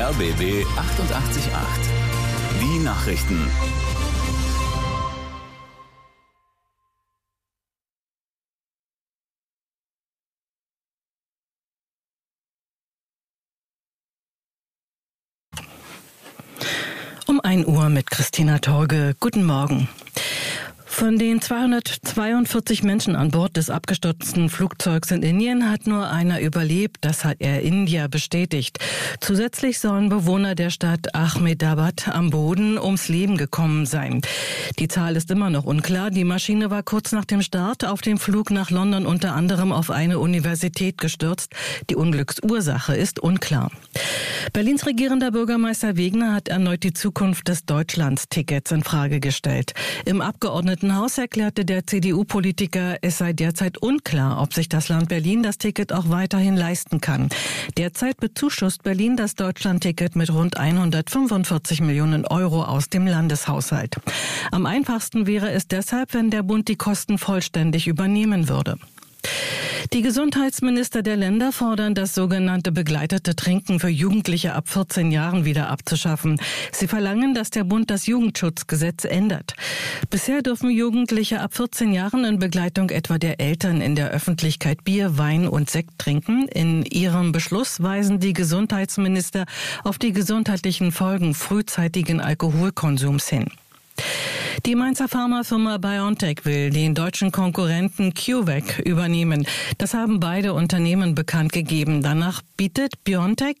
RBB 88.8. Die Nachrichten. Um 1 Uhr mit Christina Torge. Guten Morgen. Von den 242 Menschen an Bord des abgestürzten Flugzeugs in Indien hat nur einer überlebt. Das hat Air India bestätigt. Zusätzlich sollen Bewohner der Stadt Ahmedabad am Boden ums Leben gekommen sein. Die Zahl ist immer noch unklar. Die Maschine war kurz nach dem Start auf dem Flug nach London unter anderem auf eine Universität gestürzt. Die Unglücksursache ist unklar. Berlins regierender Bürgermeister Wegner hat erneut die Zukunft des Deutschlandtickets in Frage gestellt. Im Abgeordnetenhaus erklärte der CDU-Politiker, es sei derzeit unklar, ob sich das Land Berlin das Ticket auch weiterhin leisten kann. Derzeit bezuschusst Berlin das Deutschlandticket mit rund 145 Millionen Euro aus dem Landeshaushalt. Am einfachsten wäre es deshalb, wenn der Bund die Kosten vollständig übernehmen würde. Die Gesundheitsminister der Länder fordern, das sogenannte begleitete Trinken für Jugendliche ab 14 Jahren wieder abzuschaffen. Sie verlangen, dass der Bund das Jugendschutzgesetz ändert. Bisher dürfen Jugendliche ab 14 Jahren in Begleitung etwa der Eltern in der Öffentlichkeit Bier, Wein und Sekt trinken. In ihrem Beschluss weisen die Gesundheitsminister auf die gesundheitlichen Folgen frühzeitigen Alkoholkonsums hin. Die Mainzer Pharmafirma BioNTech will den deutschen Konkurrenten CureVac übernehmen. Das haben beide Unternehmen bekannt gegeben. Danach bietet BioNTech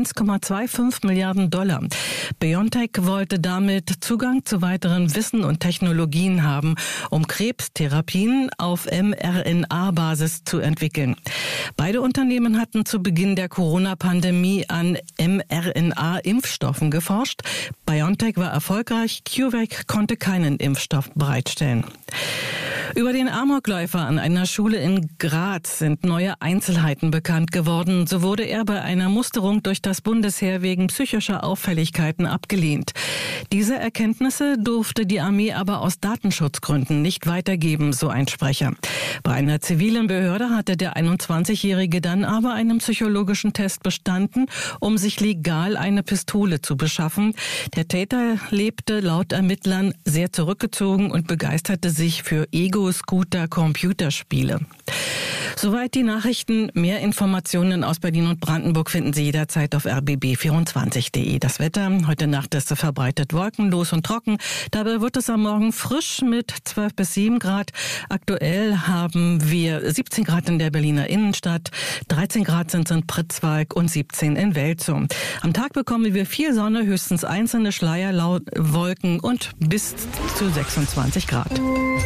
1,25 Milliarden $. BioNTech wollte damit Zugang zu weiteren Wissen und Technologien haben, um Krebstherapien auf mRNA-Basis zu entwickeln. Beide Unternehmen hatten zu Beginn der Corona-Pandemie an mRNA-Impfstoffen geforscht. BioNTech war erfolgreich, CureVac konnte keinen Impfstoff bereitstellen. Über den Amokläufer an einer Schule in Graz sind neue Einzelheiten bekannt geworden. So wurde er bei einer Musterung durch das Bundesheer wegen psychischer Auffälligkeiten abgelehnt. Diese Erkenntnisse durfte die Armee aber aus Datenschutzgründen nicht weitergeben, so ein Sprecher. Bei einer zivilen Behörde hatte der 21-Jährige dann aber einen psychologischen Test bestanden, um sich legal eine Pistole zu beschaffen. Der Täter lebte laut Ermittlern sehr zurückgezogen und begeisterte sich für Ego-Scooter-Computerspiele. Soweit die Nachrichten. Mehr Informationen aus Berlin und Brandenburg finden Sie jederzeit auf rbb24.de. Das Wetter, heute Nacht ist verbreitet wolkenlos und trocken. Dabei wird es am Morgen frisch mit 12 bis 7 Grad. Aktuell haben wir 17 Grad in der Berliner Innenstadt, 13 Grad sind es in Pritzwalk und 17 in Welzow. Am Tag bekommen wir viel Sonne, höchstens einzelne Schleierwolken und bis zu 26 Grad.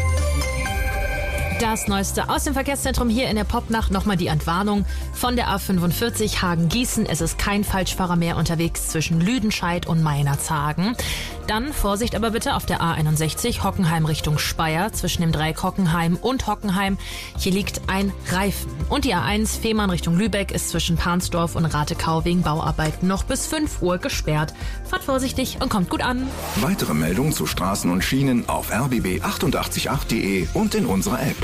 Das Neueste aus dem Verkehrszentrum hier in der Popnacht. Nochmal die Entwarnung von der A45 Hagen-Gießen. Es ist kein Falschfahrer mehr unterwegs zwischen Lüdenscheid und Meinerzhagen. Dann Vorsicht aber bitte auf der A61 Hockenheim Richtung Speyer zwischen dem Dreieck Hockenheim und Hockenheim. Hier liegt ein Reifen. Und die A1 Fehmarn Richtung Lübeck ist zwischen Pansdorf und Ratekau wegen Bauarbeiten noch bis 5 Uhr gesperrt. Fahrt vorsichtig und kommt gut an. Weitere Meldungen zu Straßen und Schienen auf rbb888.de und in unserer App.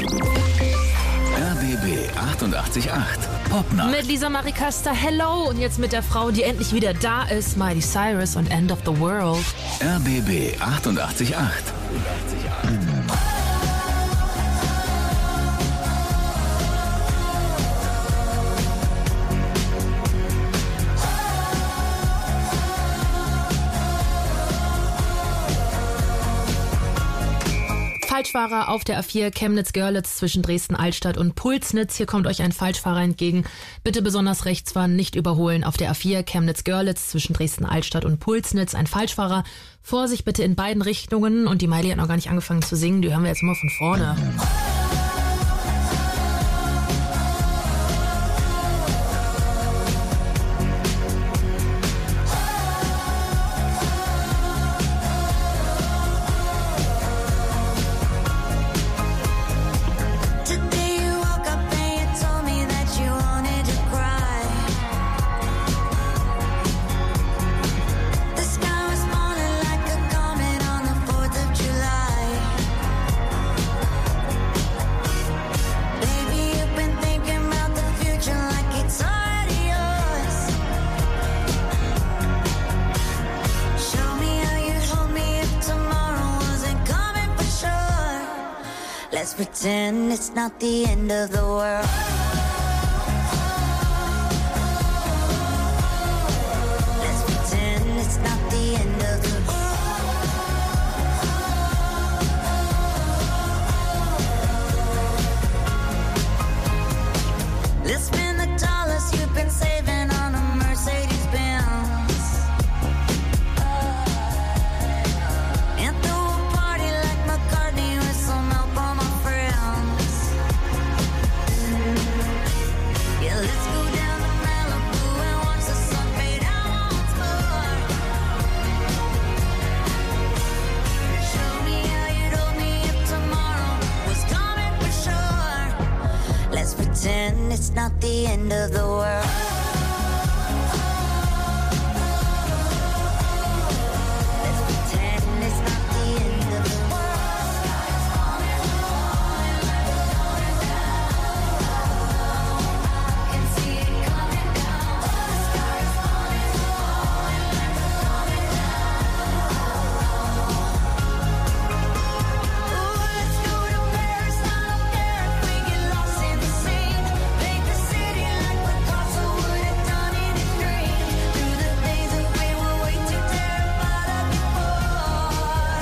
RBB 88.8. Popnacht. Mit Lisa Marie Köster, hello. Und jetzt mit der Frau, die endlich wieder da ist, Miley Cyrus und End of the World. RBB 88.8. Falschfahrer auf der A4 Chemnitz-Görlitz zwischen Dresden-Altstadt und Pulsnitz. Hier kommt euch ein Falschfahrer entgegen. Bitte besonders rechts fahren, nicht überholen. Auf der A4 Chemnitz-Görlitz zwischen Dresden-Altstadt und Pulsnitz ein Falschfahrer. Vorsicht bitte in beiden Richtungen. Und die Miley hat noch gar nicht angefangen zu singen. Die hören wir jetzt immer von vorne. Let's pretend it's not the end of the world. Let's pretend it's not the end of the world. Let's spend the dollars you've been saving on a Mercedes-Benz. And throw a party like McCartney with some help from my friends. Yeah, let's go down to Malibu and watch the sun fade out once more. Show me how you'd hold me if tomorrow was coming for sure. Let's pretend it's not the end of the world. Let's pretend it's not the end of the world. I can see it coming down. The sky is falling, falling, coming down. Ooh, let's go to Paris. I don't care if we get lost in the sea. Paint the city like Picasso would have done in his dreams. Do the things that we were way too terrified of before.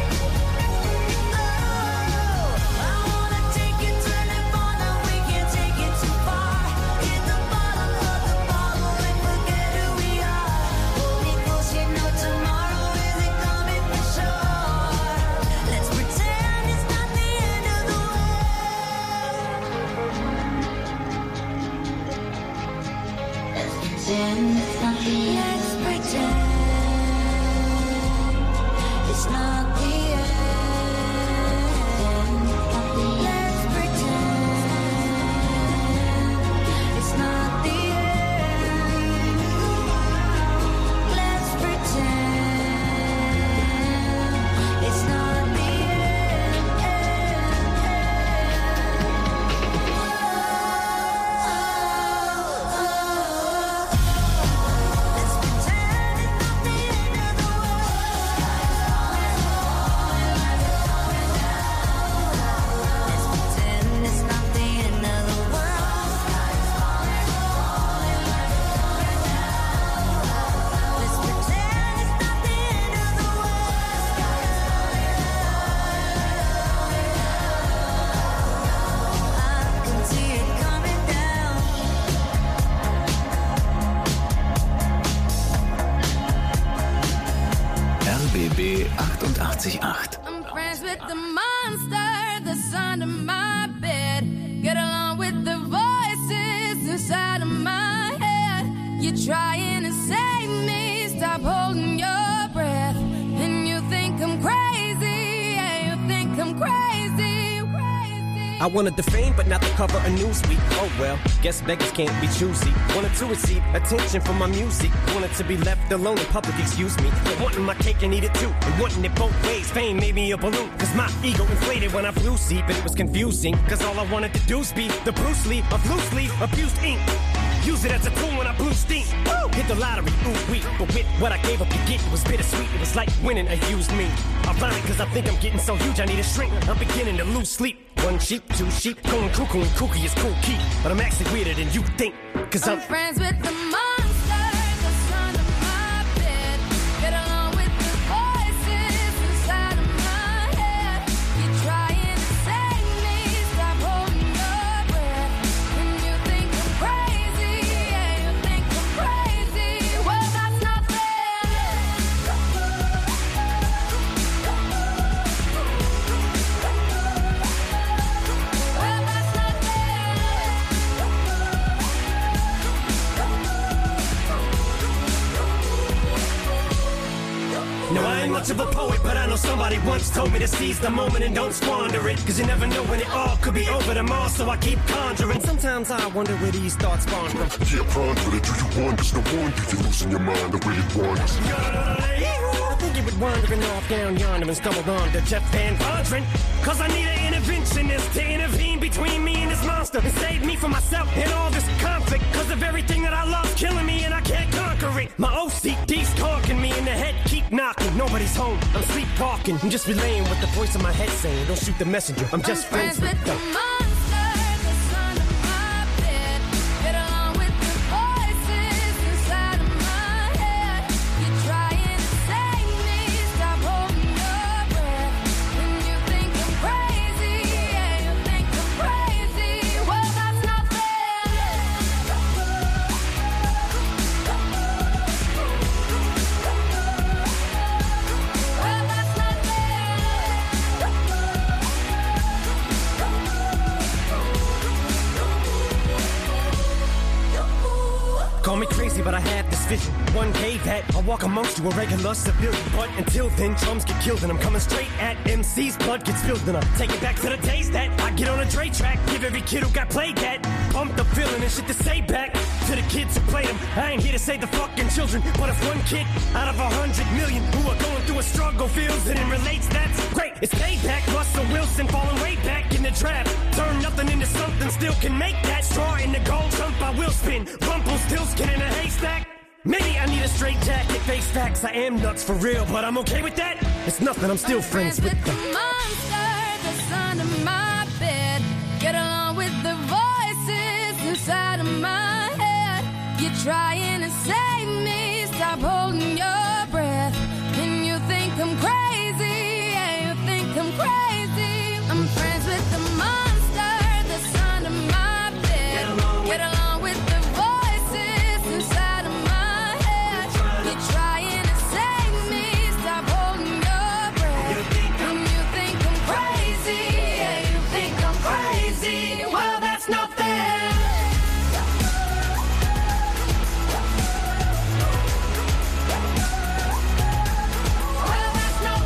Oh, I wanna take you to Nirvana. We can't take it too far. Hit the bottom of the bottle and forget who we are. Hold me close, you know tomorrow isn't coming for sure. Let's pretend it's not the end of the world. Let's pretend it's not the end. Let's pretend it's not the end. Let's pretend it's not the end. Let's pretend it's not the Let's pretend it's not the end of the world. Let's pretend it's not the end of the world. Let's pretend it's not the end of the world. I can see it coming down. RBB 88.8. I'm friends with the monster that's under my bed. Get along with the voices inside of my head. You're trying to save me, stop holding your breath. And you think I'm crazy, yeah, you think I'm crazy, crazy. I wanted the fame, but not the cover of Newsweek. Oh well, guess beggars can't be choosy. Wanted to receive attention from my music. Wanted to be left alone in public, excuse me. But wanting my cake and eat it too. And wanting it both ways. Fame made me a balloon. Cause my ego inflated when I flew see. But it was confusing. Cause all I wanted to do was be the Bruce Lee of loosely abused ink. Use it as a tool when I blew steam. Woo! Hit the lottery, ooh wee. But with what I gave up to get, it was bittersweet. It was like winning a used me. Ironic, cause I think I'm getting so huge I need a shrink. I'm beginning to lose sleep. One sheep, two sheep, going cuckoo and kooky is cool key. But I'm actually weirder than you think. Cause I'm friends with the monster that's under my bed. Get along with the voices inside of my head. You're trying to save me, stop holding your breath. And you think I'm crazy, yeah, you think I'm crazy. Well, that's not fair. Well, that's not fair. No, I ain't much of a poet, but I know somebody once told me to seize the moment and don't squander it. Cause you never know when it all could be over tomorrow, so I keep conjuring. Sometimes I wonder where these thoughts spawn from. Yeah, ponder it. Do you wonder? No wonder you're losing your mind the way it wanders. I think you would wandering off down yonder and stumbled on to Jeff Van Vondren. Cause I need an interventionist to intervene between me and this monster and save me from myself and all this conflict. Cause of everything that I love killing me and I can't conquer it. My OCD's talking me in the head, keep knocking. nobody's home. I'm sleepwalking. I'm just relaying what the voice in my head saying. Don't shoot the messenger. I'm just friends with the them. monster that's under my bed. Get along with the voices inside of my head. You're trying to save me. Stop holding your breath. And you think I'm crazy. Yeah, you think I'm crazy. Well, that's not fair. Well, that's not Call me crazy, but I had this vision. One day that I'll walk amongst you, a regular civilian. But until then, drums get killed and I'm coming straight at MC's blood gets spilled and I'm taking back to the days that I get on a Dre track. Give every kid who got played that pumped up feeling and shit to say back to the kids who played them. I ain't here to save the fucking children, but if one kid out of 100 million who are going through a struggle feels it and relates, that's great. It's payback. Russell Wilson falling way back in the draft. Turn nothing into something, still can make that. Straw in the gold jump, I will spin. Rumpelstiltskin in a haystack. Maybe I need a straight jacket, face facts. I am nuts for real, but I'm okay with that. It's nothing, I'm still friends with the them. monster that's under my bed. Get along with the voices inside of my head. You're trying to save me. Stop holding your breath. And you think I'm crazy. Yeah, you think I'm crazy. I'm friends with the monster that's under my bed. Get along with the voices inside of my head. You're trying to save me. Stop holding your breath. And you think I'm crazy. Yeah, you think I'm crazy. Well, that's not fair. Well, that's not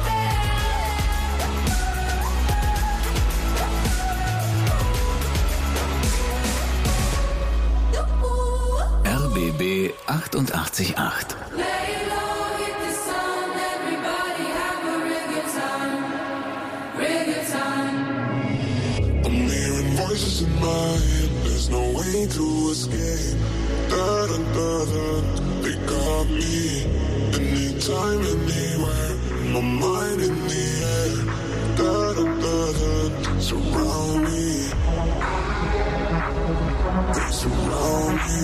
fair. RBB 88.8. Lay low, hit the sun, everybody have a real good time. Real good time. I'm hearing voices in my head. There's no way to escape. Da-da-da-da, they got me. Anytime, anywhere. My mind in the air. Da-da-da-da, surround me. They surround me.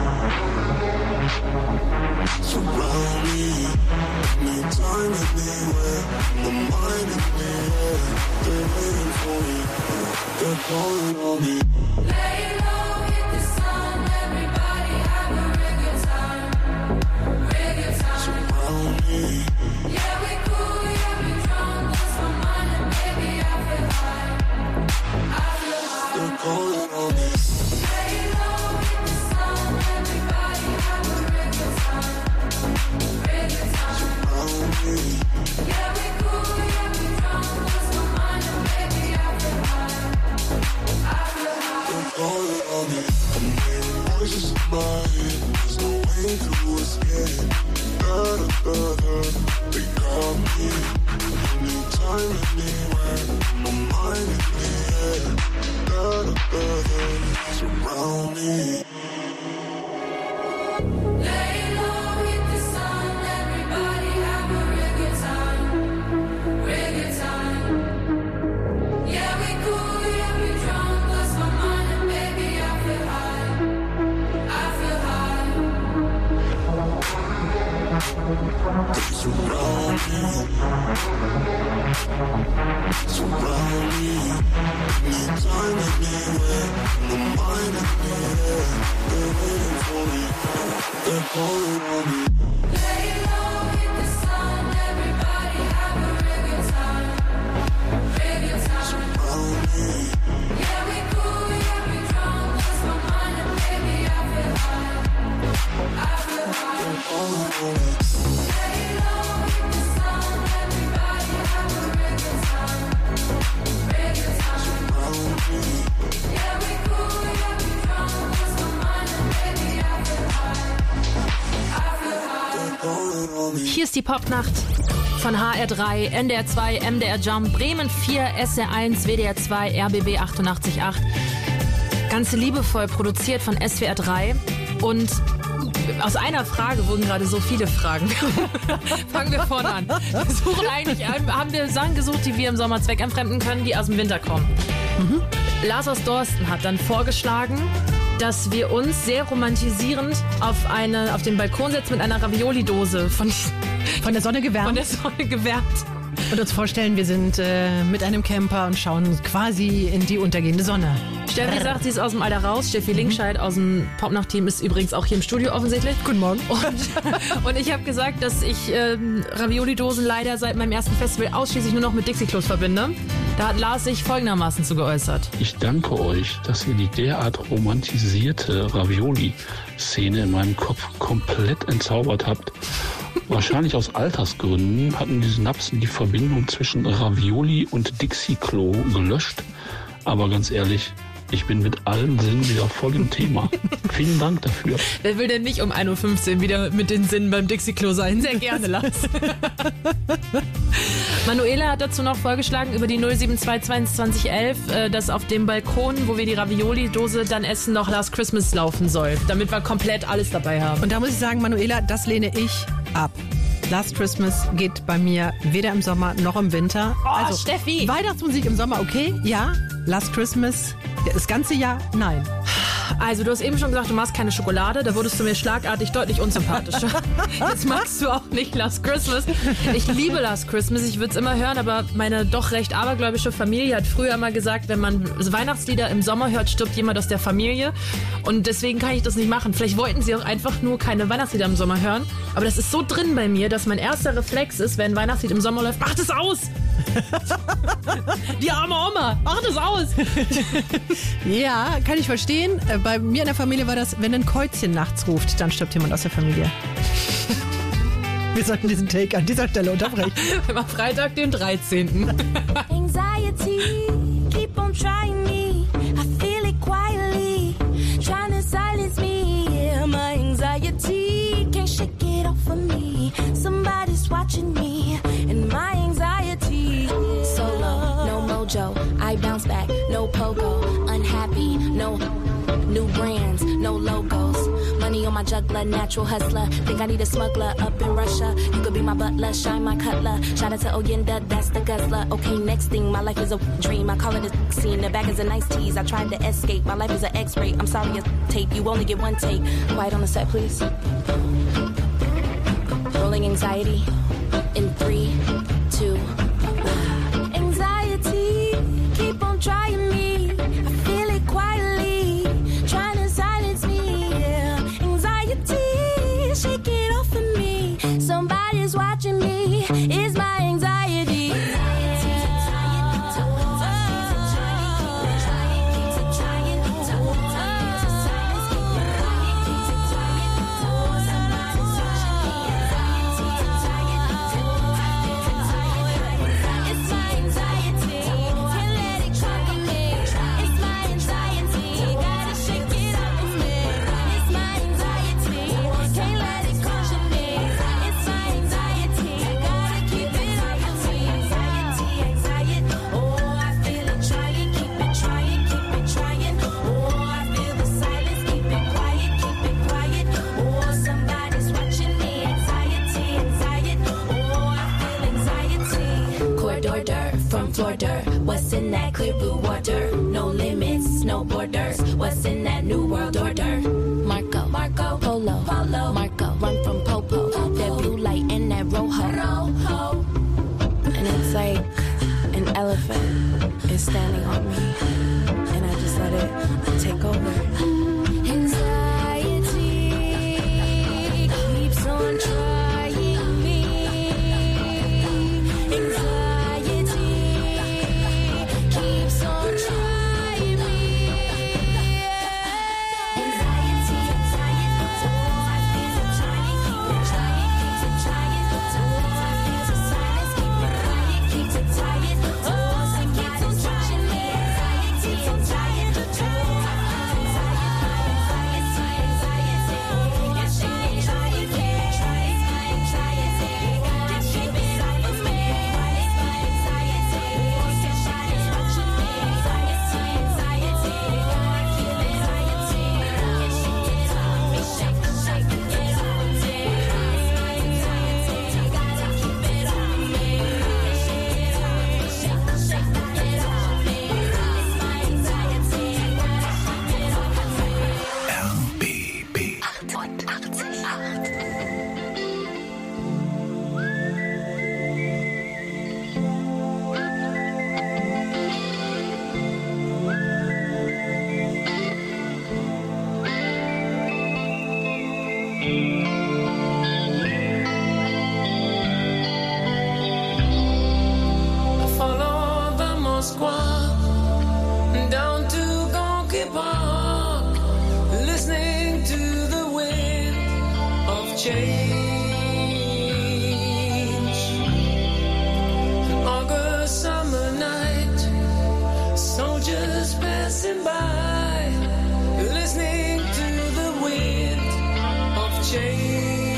Surround me. Anytime, anywhere. My mind in the air. They're waiting for me. They're calling on me. Lay low, hit the sun, everybody have a real good time. Real good time. Surround me. Yeah, we cool, yeah, we drunk, lost my mind, and baby, I feel high. I feel high. They're calling on me. Lay low, hit the sun, everybody have a real good time. Real good time. Surround me. Yeah, we cool, yeah, we drunk, lost my mind, and baby, I feel high. I feel high. They're calling on me. I'm hearing voices in my head. There's no way to escape. Da-da-da-da, they got me. Anytime, anywhere. My mind in the air. Da-da-da-da, surround me. Lay low, hit the sun, everybody have a real good time. Real good time. Yeah, we cool, yeah, we drunk, lost my mind, and baby, I feel high. I feel high. They surround me. Surround me. Anytime, anywhere. My mind in the air. They're waiting for me. They're calling on me. Lay low, hit the sun, everybody have a real good time. Real good time. Surround me. Yeah, we cool, yeah, we drunk, lost my mind, and baby, I feel high. I feel high. They're calling on me. Lay low, hit the sun, everybody have a real good time. Real good time. Surround me. Yeah, we cool, yeah, we drunk, lost my mind, and baby, I feel high. I feel high. They're calling on me. Hier ist die Popnacht von HR3, NDR 2, MDR Jump, Bremen 4, SR 1, WDR 2, RBB 88.8. Ganz liebevoll produziert von SWR 3 und Aus einer Frage wurden gerade so viele Fragen. Fangen wir vorne an. Wir suchen eigentlich, haben wir Sachen gesucht, die wir im Sommer zweckentfremden können, die aus dem Winter kommen. Lars aus Dorsten hat dann vorgeschlagen, dass wir uns sehr romantisierend auf den Balkon setzen mit einer Ravioli-Dose von der Sonne gewärmt. Und uns vorstellen, wir sind mit einem Camper und schauen quasi in die untergehende Sonne. Steffi sagt, sie ist aus dem Alter raus. Steffi Linkscheid aus dem Popnacht-Team ist übrigens auch hier im Studio offensichtlich. Guten Morgen. Und ich habe gesagt, dass ich Ravioli-Dosen leider seit meinem ersten Festival ausschließlich nur noch mit Dixie-Klos verbinde. Da hat Lars sich folgendermaßen zu geäußert. Ich danke euch, dass ihr die derart romantisierte Ravioli-Szene in meinem Kopf komplett entzaubert habt. Wahrscheinlich aus Altersgründen hatten die Synapsen die Verbindung zwischen Ravioli und Dixie-Klo gelöscht. Aber ganz ehrlich, ich bin mit allen Sinnen wieder voll im Thema. Vielen Dank dafür. Wer will denn nicht um 1.15 Uhr wieder mit den Sinnen beim Dixie-Klo sein? Sehr gerne, Lars. Manuela hat dazu noch vorgeschlagen über die 0722211, dass auf dem Balkon, wo wir die Ravioli-Dose dann essen, noch Last Christmas laufen soll, damit wir komplett alles dabei haben. Und da muss ich sagen, Manuela, das lehne ich ab. Last Christmas geht bei mir weder im Sommer noch im Winter. Oh, Steffi! Weihnachtsmusik im Sommer, okay, ja. Last Christmas, das ganze Jahr, nein. Also du hast eben schon gesagt, du magst keine Schokolade, da wurdest du mir schlagartig deutlich unsympathischer. Jetzt magst du auch nicht Last Christmas. Ich liebe Last Christmas, ich würde es immer hören, aber meine doch recht abergläubische Familie hat früher mal gesagt, wenn man Weihnachtslieder im Sommer hört, stirbt jemand aus der Familie. Und deswegen kann ich das nicht machen. Vielleicht wollten sie auch einfach nur keine Weihnachtslieder im Sommer hören. Aber das ist so drin bei mir, dass mein erster Reflex ist, wenn ein Weihnachtslied im Sommer läuft, mach das aus! Die arme Oma, mach das aus! Ja, kann ich verstehen. Bei mir in der Familie war das, wenn ein Käuzchen nachts ruft, dann stirbt jemand aus der Familie. Wir sollten diesen Take an dieser Stelle unterbrechen. Immer Freitag, den 13. Anxiety, keep on trying me. I feel it quietly, trying to silence me. Yeah, my anxiety can't shake it off of me. Somebody's watching me, and my anxiety. Solo, no mojo, I bounce back, no pogo. Unhappy, no new brands, no logos. Money on my juggler, natural hustler. Think I need a smuggler up in Russia. You could be my butler, shine my cutler. Shout out to Oyenda, that's the guzzler. Okay, next thing, my life is a dream. I call it a scene. The bag is a nice tease. I tried to escape. My life is an X-ray. I'm sorry, it's tape. You only get one take. Quiet on the set, please. Rolling anxiety in 3, 2, 1. Anxiety, keep on trying me. I feel it quietly, trying to silence me. Yeah. Anxiety, shake it off of me. Somebody's watching me. It's my anxiety. From Florida, what's in that clear blue water? No limits, no borders. What's in that new world order? Marco, Polo, Marco, run from Popo. That blue light and that rojo. And it's like an elephant is standing on me, and I just let it take over. Anxiety keeps on trying me. Anxiety keeps on trying me. An August summer night, soldiers passing by, listening to the wind of change.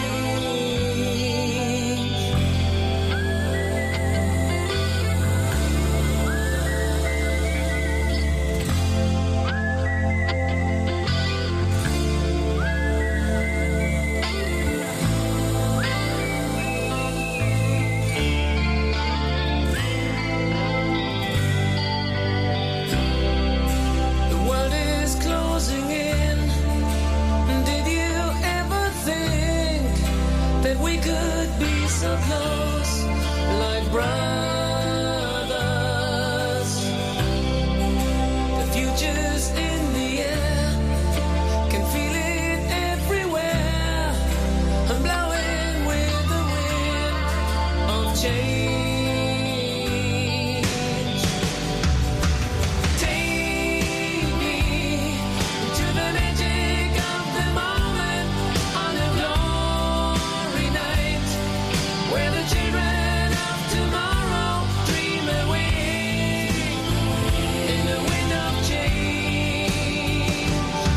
The world is closing in. Did you ever think that we could be so close, like brothers? The future's in the air, can feel it everywhere. I'm blowing with the wind of change. Take me to the magic of the moment on a glory night, where the children of tomorrow dream away in the wind of change.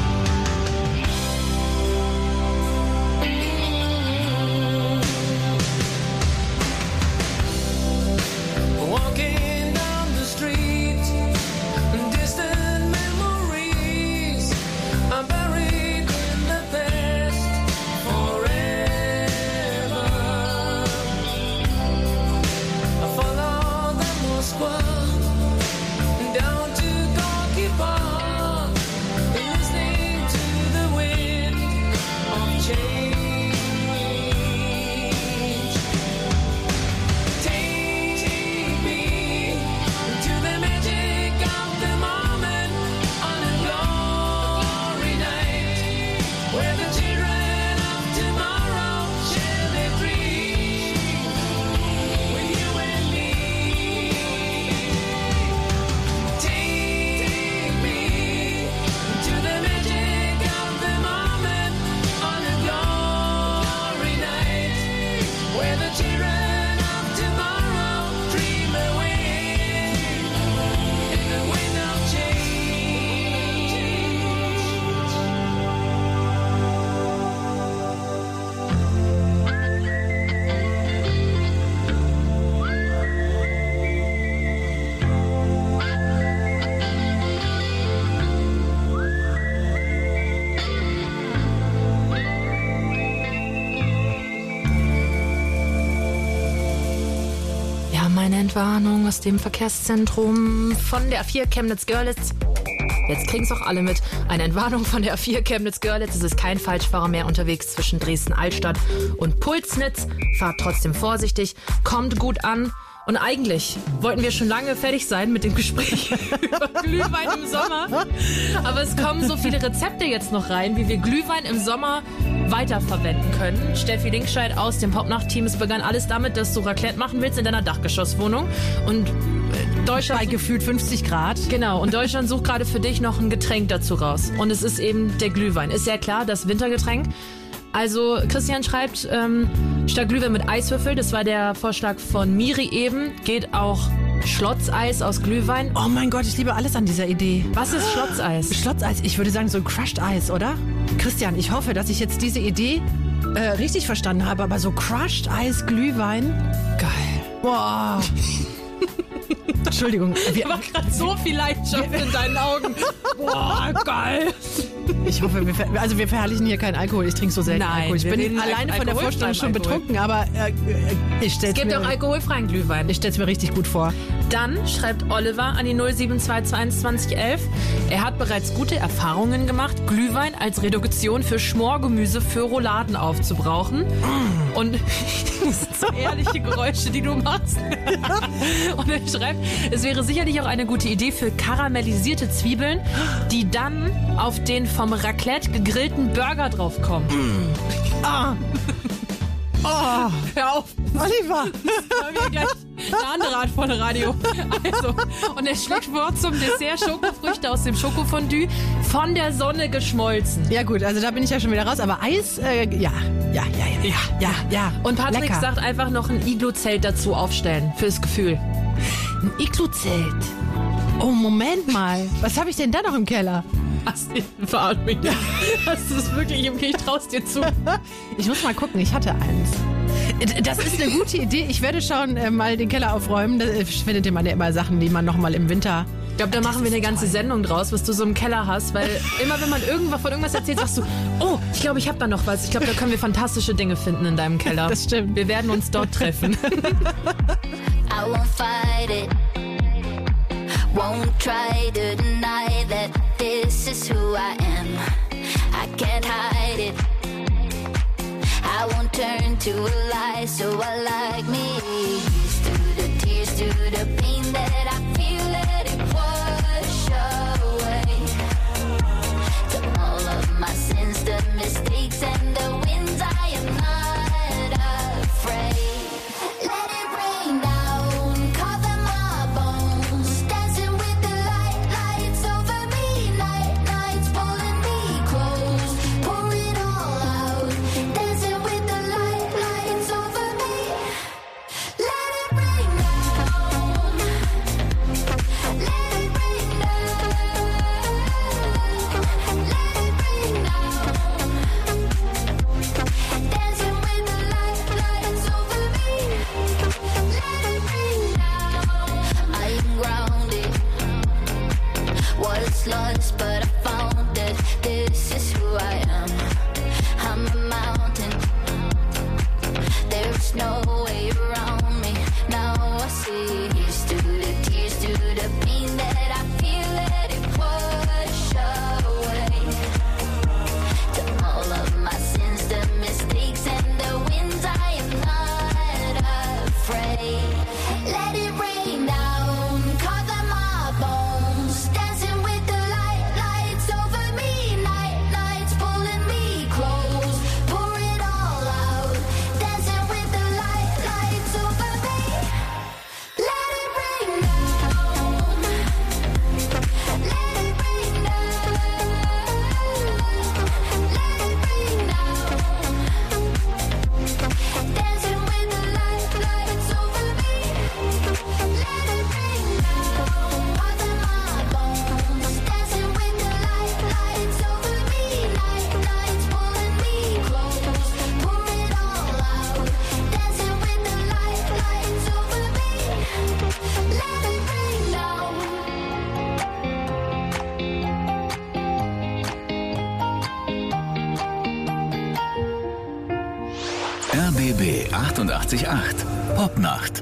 Walking down the street, distant memories are buried in the past forever. I follow the Moskva down to Gorky Park, listening to the wind of change. Take me to the magic of the moment on a glory night, where the children of tomorrow share their dreams with you and me. Take me to the magic of the moment on a glory night, where the children of tomorrow dream away in the wind of change. Ja, meine Entwarnung aus dem Verkehrszentrum von der A4 Chemnitz-Görlitz. Jetzt kriegen's auch alle mit. Eine Entwarnung von der A4 Chemnitz-Görlitz. Es ist kein Falschfahrer mehr unterwegs zwischen Dresden-Altstadt und Pulsnitz. Fahrt trotzdem vorsichtig, kommt gut an. Und eigentlich wollten wir schon lange fertig sein mit dem Gespräch über Glühwein im Sommer. Aber es kommen so viele Rezepte jetzt noch rein, wie wir Glühwein im Sommer weiterverwenden können. Steffi Linkscheid aus dem Popnacht-Team. Es begann alles damit, dass du Raclette machen willst in deiner Dachgeschosswohnung. Und Deutschland... Bei gefühlt 50 Grad. Genau, und Deutschland sucht gerade für dich noch ein Getränk dazu raus. Und es ist eben der Glühwein. Ist ja klar, das Wintergetränk. Also Christian schreibt, statt Glühwein mit Eiswürfel, das war der Vorschlag von Miri eben, geht auch Schlotzeis aus Glühwein. Oh mein Gott, ich liebe alles an dieser Idee. Was ist Schlotzeis? Schlotzeis, ich würde sagen so ein Crushed Eis, oder? Christian, ich hoffe, dass ich jetzt diese Idee richtig verstanden habe, aber so Crushed Eis, Glühwein. Geil. Boah. Entschuldigung. Da war gerade so viel Leidenschaft in deinen Augen. Boah, geil. Ich hoffe, wir verherrlichen hier keinen Alkohol. Ich trinke so selten Nein, Alkohol. Ich wir bin reden alleine von der alkoholfreien Vorstellung schon Alkohol. betrunken, aber ich stell's Es gibt mir... auch alkoholfreien Glühwein. Ich stell's mir richtig gut vor. Dann schreibt Oliver an die 07221 2011. Er hat bereits gute Erfahrungen gemacht, Glühwein als Reduktion für Schmorgemüse für Rouladen aufzubrauchen. Und das sind so ehrliche Geräusche, die du machst. Und er schreibt, es wäre sicherlich auch eine gute Idee für karamellisierte Zwiebeln, die dann auf den vom Raclette gegrillten Burger draufkommen. Ah. Oh. Hör auf. Oliver. Wollen wir gleich Eine andere Art von Radio. Also, und er schlägt vor zum Dessert Schokofrüchte aus dem Schokofondue von der Sonne geschmolzen. Ja gut, also da bin ich ja schon wieder raus, aber Eis, ja. Und Patrick Lecker. sagt einfach noch ein Iglu-Zelt dazu aufstellen, fürs Gefühl. Ein Iglu-Zelt. Oh, Moment mal. Was habe ich denn da noch im Keller? Hast du verarsch mich nicht. Hast du es wirklich okay, ich trau's dir zu. Ich muss mal gucken, ich hatte eins. Das ist eine gute Idee. Ich werde schon mal den Keller aufräumen. Da findet ihr immer Sachen, die man noch mal im Winter... Ich glaube, da machen wir eine ganze Sendung draus, was du so im Keller hast, weil immer wenn man von irgendwas erzählt, sagst du, oh, ich glaube, ich habe da noch was. Ich glaube, da können wir fantastische Dinge finden in deinem Keller. Das stimmt. Wir werden uns dort treffen. I won't fight it. Won't try to deny that this is who I am. I can't hide it. I won't turn to a lie, so I like me. Here's to the tears, to the pain that I feel, let it wash away. To all of my sins, the mistakes and the wins, I am not afraid. Let it rain down, cover my bones, dancing with the lights over me, nights pulling me close, pour it all out, dancing with the lights over me. Let it rain down, let it rain down, let it rain down, dancing with the lights over me. Let it rain down. I am grounded. Was lost, but I found it. This is who I am. I'm a mountain. There's no way around me. Now I see. Here's to the tears, to the pain that I feel. Let it wash away. To all of my sins, the mistakes and the wins, I am not afraid. Let it rain down, cover my bones, dancing with the lights over me, nights pulling me close, pour it all out, dancing with the lights over me. Let it rain down, let it rain down, let it rain down, dancing with the lights over me. Let it rain down, cover my bones, dancing with the lights over me, nights pulling me close, pour it all out, dancing with the lights over me. Let it rain down. RBB 888 Popnacht.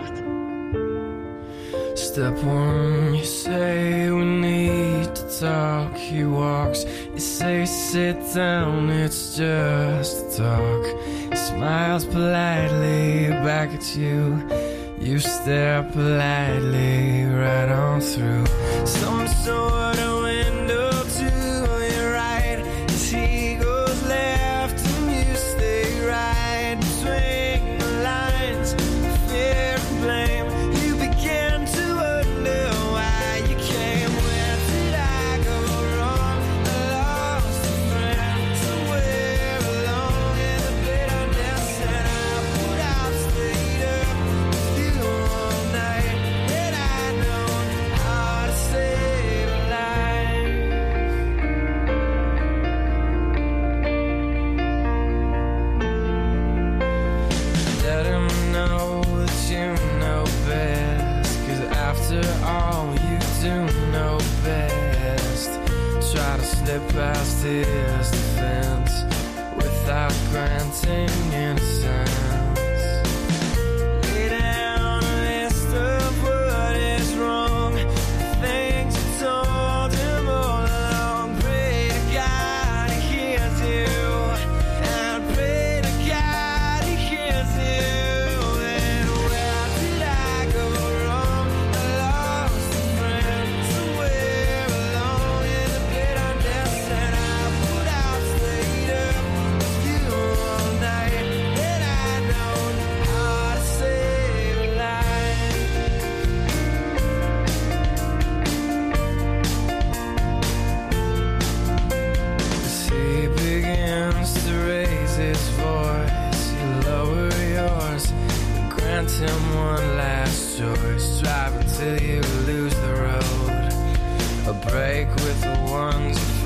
Step one, you say we need to talk. He walks, you say sit down, it's just a talk. He smiles politely back at you. You stare politely right on through some sort of window to your right. As he goes left and you stay right between the lines, fear and blame. You begin to wonder why you came. Where did I go wrong? I lost a friend somewhere along in the bitterness, and I would have stayed up with you all night. Had I known how to save a life. Let him know that you know best, 'cause after all you do know best. Try to slip past his defense without granting innocence. Lay down a list of what is wrong, the things you told him all along. Pray to God he hears you, and pray to God he hears you. And where did I go wrong? I lost a friend somewhere along in the bitterness, and I would have stayed up with you all night. Had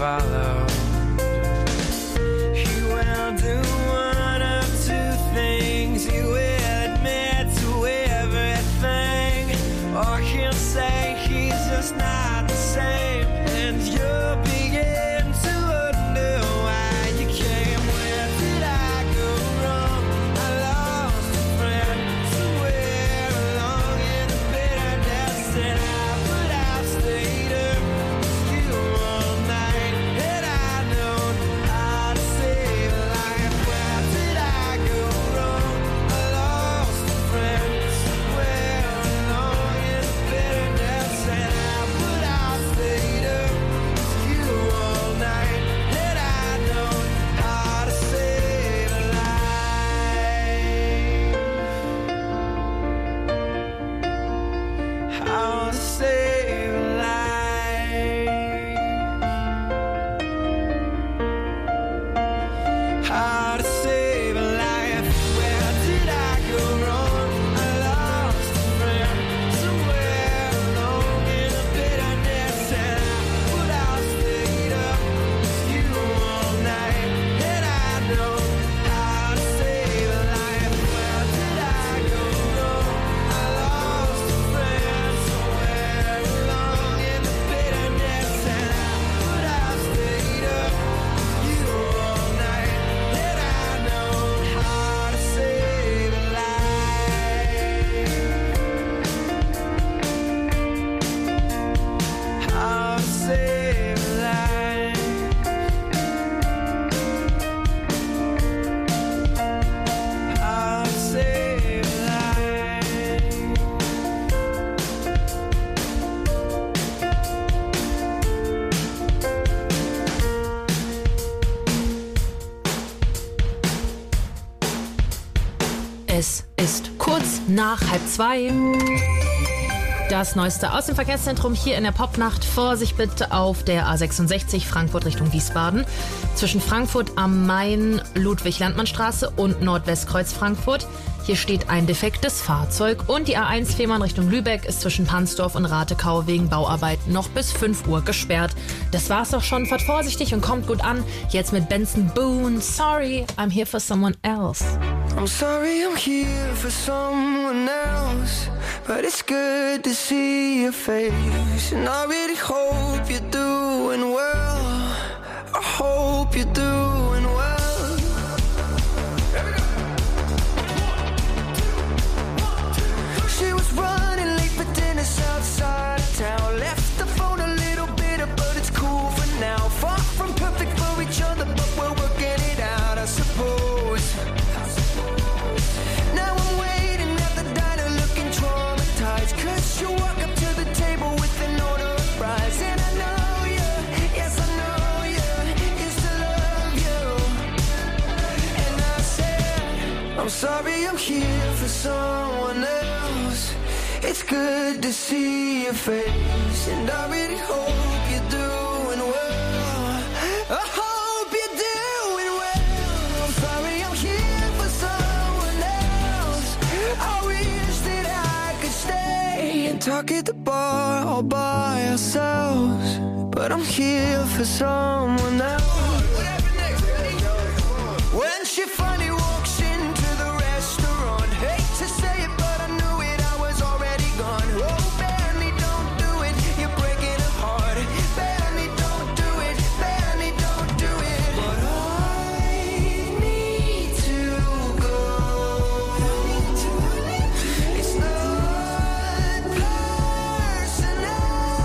followed. He will do one of two things. He will admit to everything, or he'll say he's just not the same, and you'll begin to wonder why you came. Where did I go wrong? I lost a friend somewhere along in the bitterness, and I've stayed up with you all night, and I know how to save a life. Where did I go wrong? I lost a friend somewhere along in the bitterness, and I've stayed up with you all night, and I know how to save a life. How to save a life. How to save a life. Where did I go wrong? I lost a friend somewhere along in the bitterness, and I stayed up with you all night, and I know how to save a life. Where did I go wrong? I lost a friend somewhere along in the bitterness, and I stayed up with you all night, and I know how to save a life. How to save a life. How to save a life. Es ist kurz nach 1:30. Das Neueste aus dem Verkehrszentrum hier in der Popnacht. Vorsicht bitte auf der A66 Frankfurt Richtung Wiesbaden. Zwischen Frankfurt am Main, Ludwig-Landmann-Straße und Nordwestkreuz Frankfurt. Hier steht ein defektes Fahrzeug. Und die A1 Fehmarn Richtung Lübeck ist zwischen Pansdorf und Ratekau wegen Bauarbeiten noch bis 5 Uhr gesperrt. Das war's auch schon. Fahrt vorsichtig und kommt gut an. Jetzt mit Benson Boone. Sorry, I'm here for someone else. I'm sorry I'm here for someone else, but it's good to see your face, and I really hope you're doing well. I hope you're doing well. She was running late for dinner outside of town, left the phone a little bitter, but it's cool for now. Far from perfect for each other, but we're working it out, I suppose. Now I'm waiting at the diner looking traumatized, 'cause you walk up to the table with an order of fries, and I know you, yes I know you, used to love you. And I said, I'm sorry I'm here for someone else. It's good to see your face, and I really hope you're doing well. I hope you're doing well. I'm sorry I'm here for someone else. I wish that I could stay and talk at the bar all by ourselves, but I'm here for someone else. When she finally walks into the restaurant, hate to say it, but I knew it, I was already gone. Oh, Benny, don't do it, you're breaking her heart. Benny, don't do it, Benny, don't do it. But I need to go. It's not personal.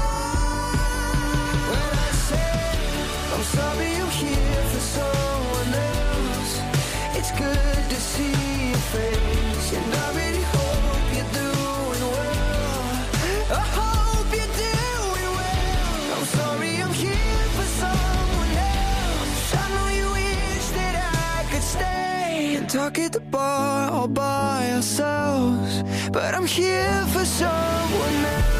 When I say I'm sorry I'm here for someone else, it's good to see your face, and I really hope you're doing well. I hope you're doing well. I'm sorry I'm here for someone else. I know you wish that I could stay and talk at the bar all by ourselves, but I'm here for someone else.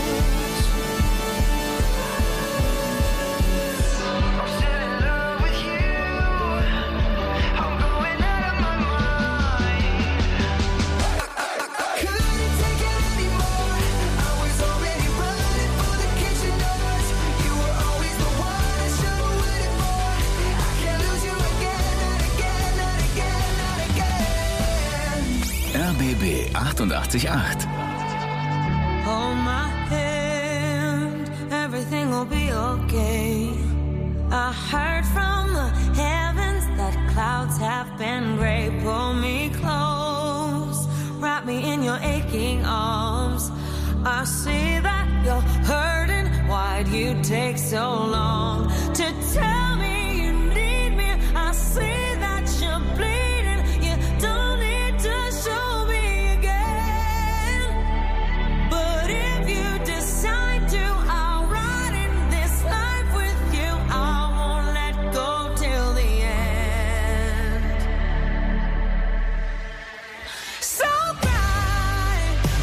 I'm still in love with you. I'm going out of my mind. I couldn't take it anymore. I was already running for the kitchen doors. You were always the one I should RBB 888. Hold my hand, everything will be okay. I heard from the heavens that clouds have been gray. Pull me close, wrap me in your aching arms. I see that you're hurting, why'd you take so long to tell me you need me? I see that you're bleeding, you don't need to show me again. But if you decide to, I'll ride in this life with you. I won't let go till the end. So cry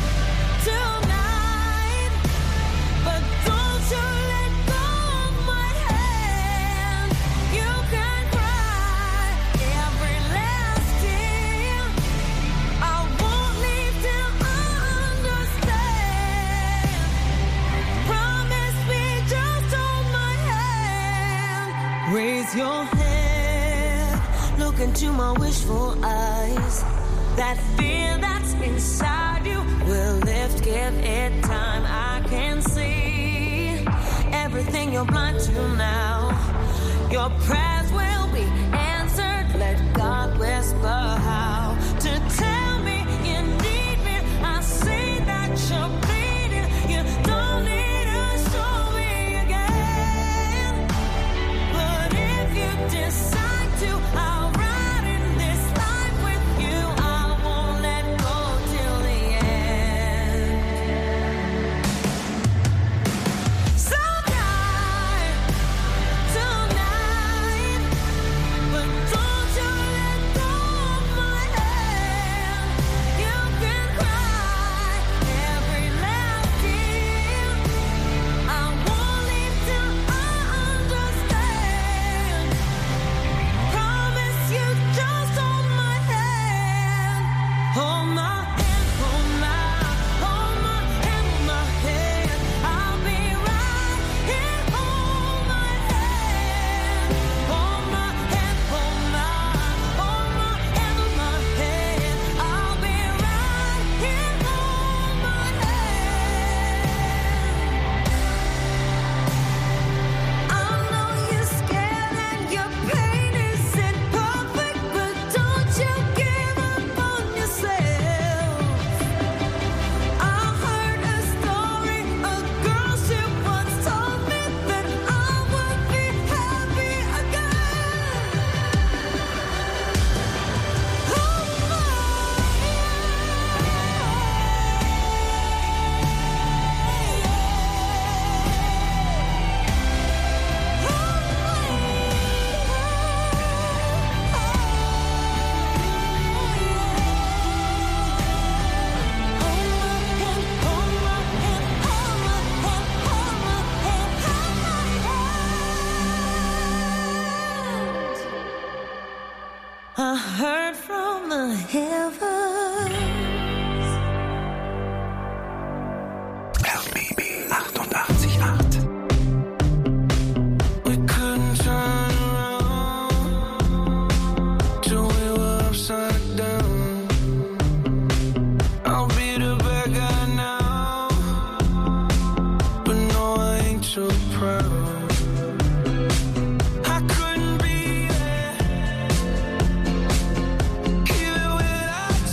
tonight, but don't you let go of my hand. You can cry every last tear. I won't leave till I understand. Promise me, just hold my hand. Raise your head, look into my wishful eyes. That fear that's inside you will lift, give it time. I can see everything you're blind to now. Your prayers will be answered. Let God whisper how to tell me you need me. I see that you're bleeding. You don't need to show me again. But if you decide to, I'll ride in this life with you. I won't let go till the end. So die tonight, but don't you let go of my hand. You can cry every last tear. I won't leave till I understand. Promise you, just hold my hand. Hold my hand, hold my hand, hold my hand. I'll be right here. Hold my hand, hold my hand, hold my hand, hold my hand. I'll be right here. Hold my hand. I know you're scared and your pain isn't perfect, but don't you give up on yourself. I heard a story, a girl she once told me that I would be happy again. Hold my I heard from the heavens. RBB 888. We couldn't turn around till we were upside down. I'll be the bad guy now, but no, I ain't too proud. I couldn't be there, even without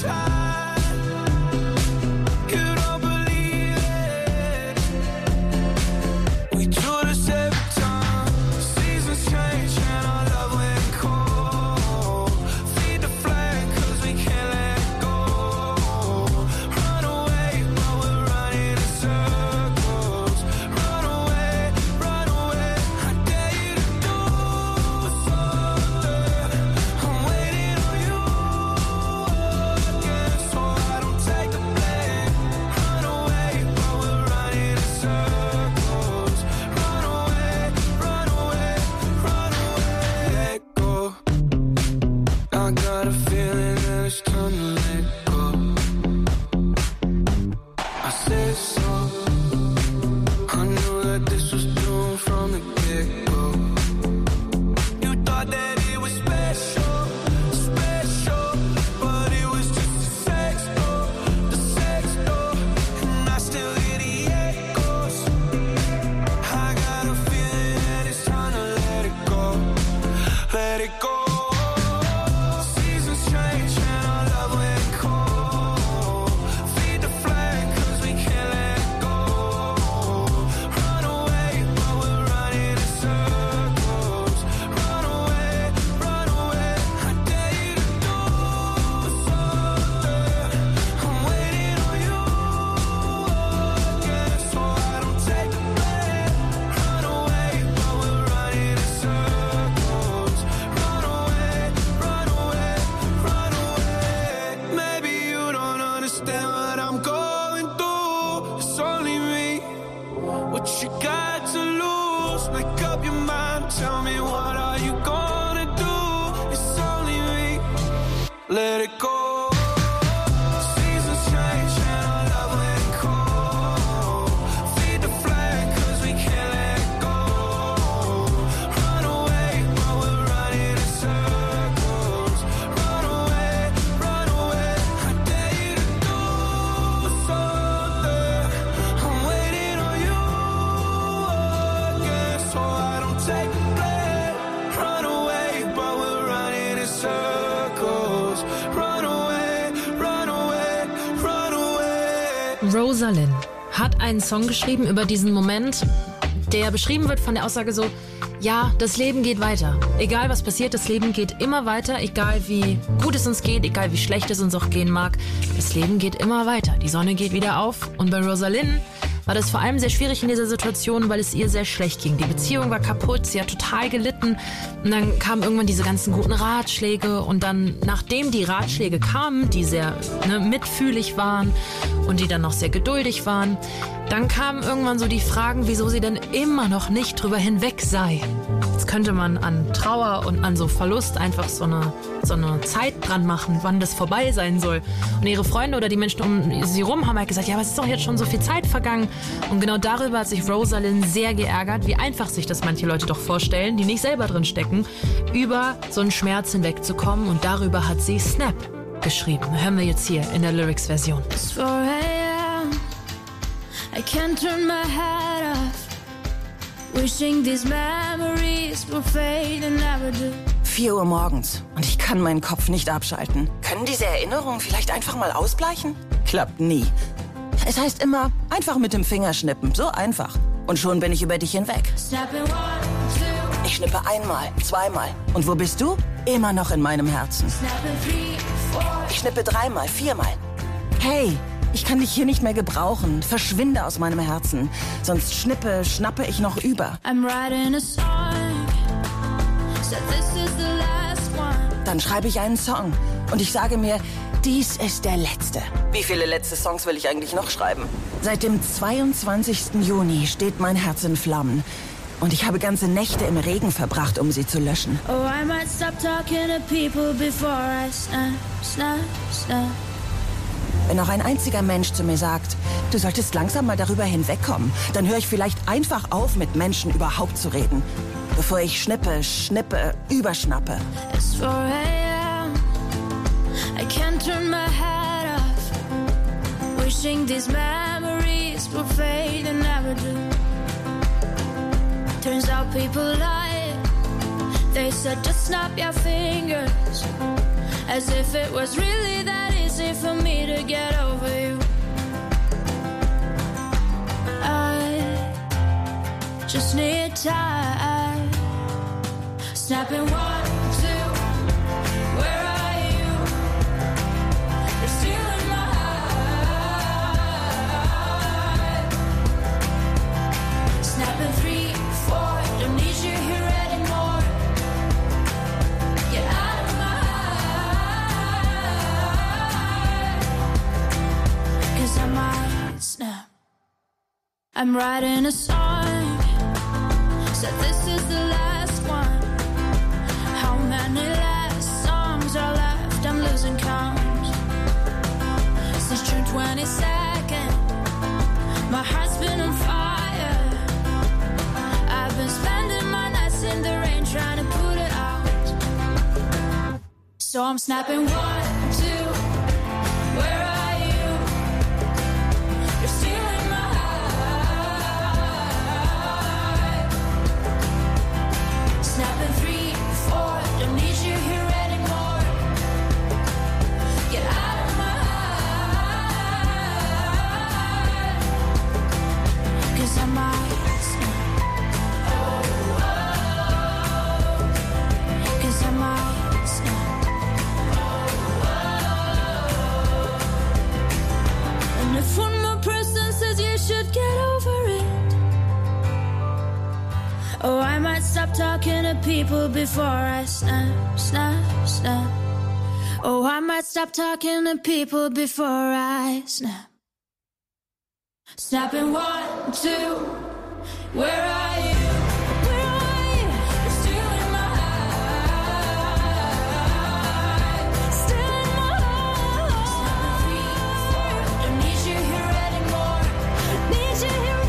Rosalind hat einen Song geschrieben über diesen Moment, der beschrieben wird von der Aussage so, ja, das Leben geht weiter. Egal was passiert, das Leben geht immer weiter, egal wie gut es uns geht, egal wie schlecht es uns auch gehen mag. Das Leben geht immer weiter. Die Sonne geht wieder auf. Und bei Rosalind war das vor allem sehr schwierig in dieser Situation, weil es ihr sehr schlecht ging. Die Beziehung war kaputt, sie hat total gelitten. Und dann kamen irgendwann diese ganzen guten Ratschläge. Und dann, nachdem die Ratschläge kamen, die sehr mitfühlig waren und die dann noch sehr geduldig waren, dann kamen irgendwann so die Fragen, wieso sie denn immer noch nicht drüber hinweg sei. Jetzt könnte man an Trauer und an so Verlust einfach so eine Zeit dran machen, wann das vorbei sein soll. Und ihre Freunde oder die Menschen um sie rum haben halt gesagt, ja, aber es ist doch jetzt schon so viel Zeit vergangen. Und genau darüber hat sich Rosalind sehr geärgert, wie einfach sich das manche Leute doch vorstellen, die nicht selber drin stecken, über so einen Schmerz hinwegzukommen. Und darüber hat sie Snap geschrieben. Hören wir jetzt hier in der Lyrics-Version. It's 4 a.m. I can't turn my head off. Wishing these memories will fade and never do. 4 Uhr morgens und ich kann meinen Kopf nicht abschalten. Können diese Erinnerungen vielleicht einfach mal ausbleichen? Klappt nie. Es heißt immer, einfach mit dem Finger schnippen. So einfach. Und schon bin ich über dich hinweg. Snapping 1, 2. Ich schnippe einmal, zweimal. Und wo bist du? Immer noch in meinem Herzen. Snapping 3, 4. Ich schnippe 3-mal, 4-mal. Hey, ich kann dich hier nicht mehr gebrauchen. Verschwinde aus meinem Herzen. Sonst schnappe ich noch über. I'm writing a song. So this is the last one. Dann schreibe ich einen Song. Und ich sage mir, dies ist der letzte. Wie viele letzte Songs will ich eigentlich noch schreiben? Seit dem 22. Juni steht mein Herz in Flammen. Und ich habe ganze Nächte im Regen verbracht, um sie zu löschen. Oh, I might stop talking to people before I snap, snap, snap. Wenn auch ein einziger Mensch zu mir sagt, du solltest langsam mal darüber hinwegkommen, dann höre ich vielleicht einfach auf, mit Menschen überhaupt zu reden. Bevor ich schnippe, überschnappe. It's 4 a.m. I can't turn my head off. Wishing these memories will fade and never do. Turns out people lie. They said just snap your fingers. As if it was really that easy for me to get over you. I just need time. Snapping 1, 2. Where are you? You're stealing my heart. Snapping 3, 4. Don't need you here anymore. Get out of my heart. 'Cause I might snap. I'm writing a song. Said this is the last one. How many last songs are left? I'm losing count. Since June 22nd, my heart's been on fire. I've been spending my nights in the rain trying to put it out. So I'm snapping 1, 2. Where are you? You're stealing my heart. Snapping 3, 4. Don't need you here anymore. Get out of my heart. 'Cause I might snap. Oh, oh. 'Cause I might snap. Oh, oh. And if one more person says you should get over it. Oh, I might stop talking to people before I snap, snap, snap. Oh, I might stop talking to people before I snap. Snapping 1, 2. Where are you? Where are you? You're stealing my heart. Stealing my heart. 3, 4. Don't need you here anymore. Need you here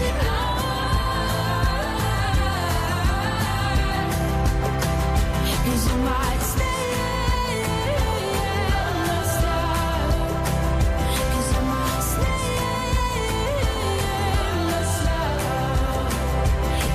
anymore. 'Cause I might stay and stop. 'Cause I might stay and stop.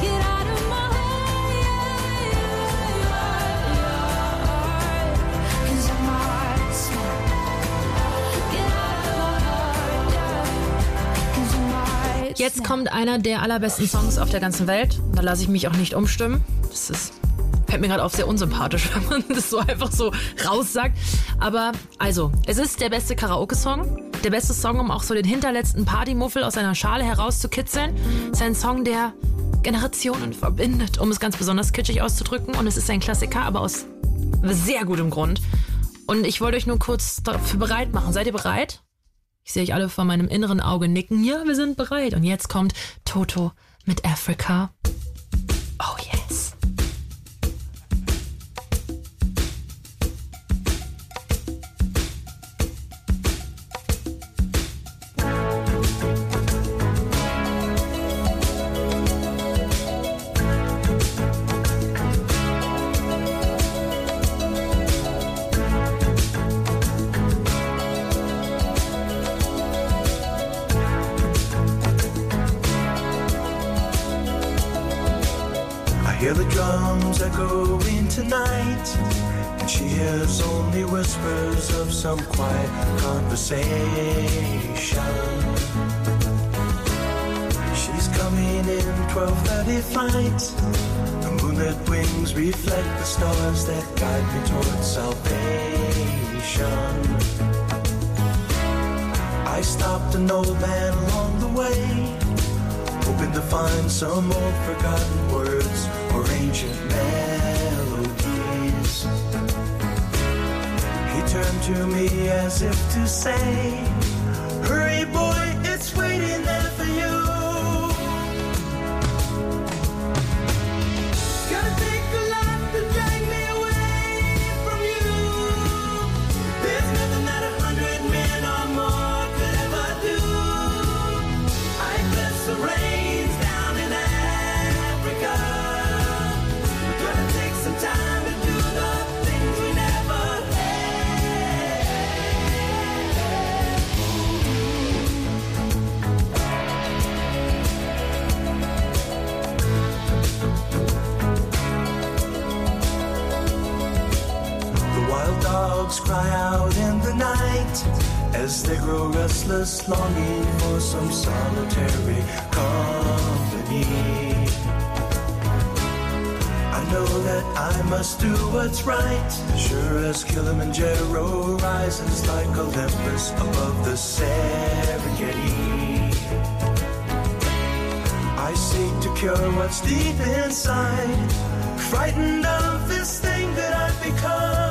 Jetzt kommt einer der allerbesten Songs auf der ganzen Welt. Da lasse ich mich auch nicht umstimmen. Fällt mir gerade auf, sehr unsympathisch, wenn man das so einfach so raussagt. Aber also, es ist der beste Karaoke-Song. Der beste Song, um auch so den hinterletzten Partymuffel aus seiner Schale herauszukitzeln. Es ist ein Song, der Generationen verbindet, um es ganz besonders kitschig auszudrücken. Und es ist ein Klassiker, aber aus sehr gutem Grund. Und ich wollte euch nur kurz dafür bereit machen. Seid ihr bereit? Ich sehe euch alle vor meinem inneren Auge nicken. Ja, wir sind bereit. Und jetzt kommt Toto mit Africa. Oh yes. Hear the drums echoing tonight, and she hears only whispers of some quiet conversation. She's coming in 12:30 flight. The moonlit wings reflect the stars that guide me towards salvation. I stopped an old man along the way, hoping to find some old forgotten words or ancient melodies. He turned to me as if to say, hurry boy, it's waiting there for you. It's gonna take a lot to drag me away from you. There's nothing that 100 men or more could ever do. I bless the rains down in Africa. We're gonna take some time to do the things we never had. The wild dogs cry out in the night as they grow restless, longing for some solitary company. I know that I must do what's right, sure as Kilimanjaro rises like Olympus above the Serengeti. I seek to cure what's deep inside, frightened of this thing that I've become.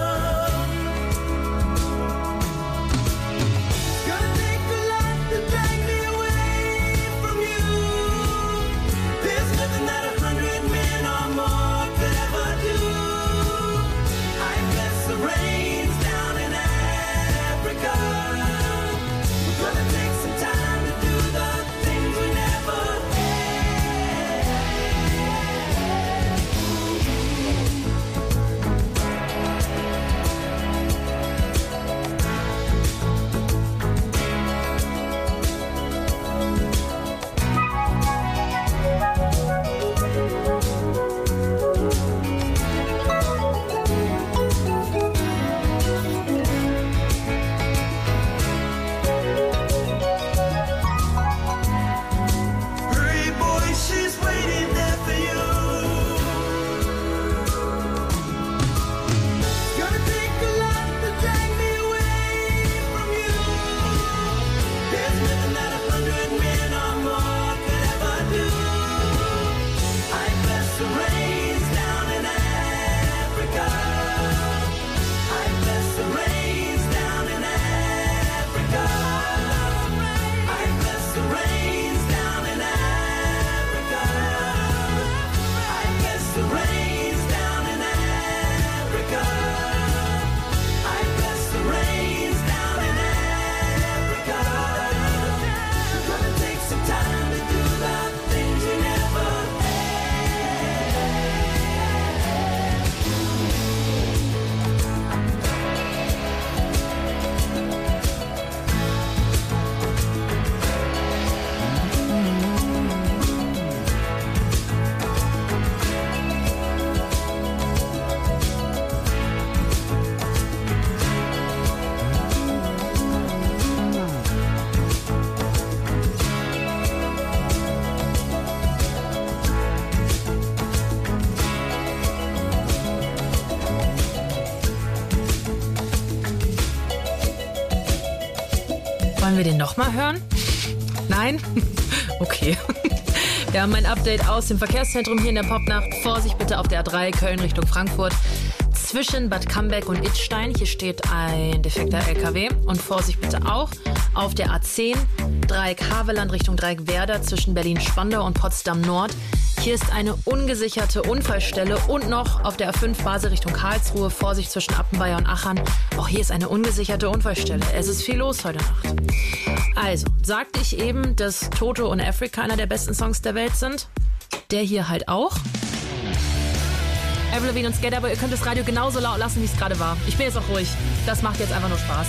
Wollen wir den nochmal hören? Nein? Okay. Wir haben ein Update aus dem Verkehrszentrum hier in der Popnacht. Vorsicht bitte auf der A3 Köln Richtung Frankfurt. Zwischen Bad Cambeck und Idstein. Hier steht ein defekter LKW. Und Vorsicht bitte auch auf der A10 Dreieck Havelland Richtung Dreieck Werder zwischen Berlin-Spandau und Potsdam Nord. Hier ist eine ungesicherte Unfallstelle und noch auf der A5 Basel Richtung Karlsruhe. Vorsicht zwischen Appenweier und Achern. Auch hier ist eine ungesicherte Unfallstelle. Es ist viel los heute Nacht. Also, sagte ich eben, dass Toto und Africa einer der besten Songs der Welt sind? Der hier halt auch. Avril Lavigne und Skater, aber ihr könnt das Radio genauso laut lassen, wie es gerade war. Ich bin jetzt auch ruhig. Das macht jetzt einfach nur Spaß.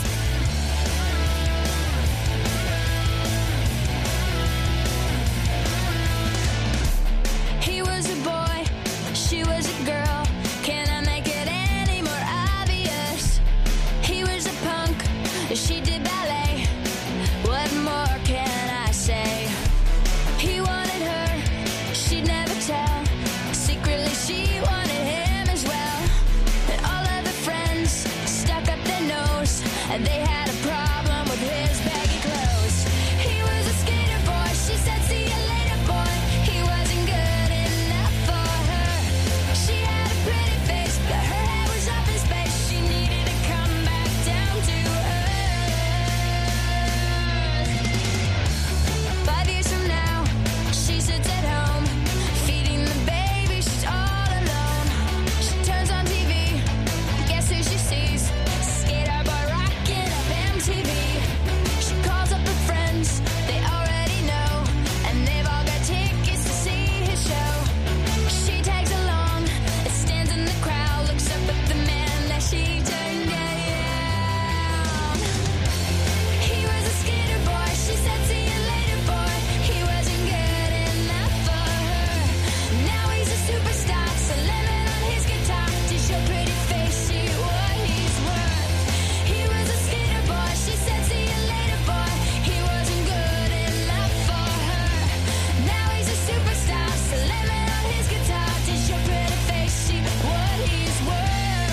He was a boy, she was a girl. Can I make it any more obvious? He was a punk, she did ballet. What more can I say? He wanted her, she'd never tell. Secretly she wanted him as well. And all of the friends stuck up their nose, and they had a problem with his baggy clothes. He was a skater boy, she said see you later boy. He wasn't good enough for her. She had a pretty face, but her head was up in space. She needed to come back down to earth. 5 years from now, she sits at home, feeding the baby, she's all alone. She turns on TV, guess who she sees? Skater boy rocking up MTV. She calls up her friends, they already know, and they've all got tickets to see his show. She tags along, stands in the crowd, looks up at the man that she turned down. He was a skater boy, she said see you later boy. He wasn't good enough for her. Now he's a superstar, so lemon on his guitar. Does your pretty face see what he's worth? He was a skater boy, she said see you later boy. He wasn't good enough for her. Now he's a superstar, so lemon on his guitar. Does your pretty face see what he's worth?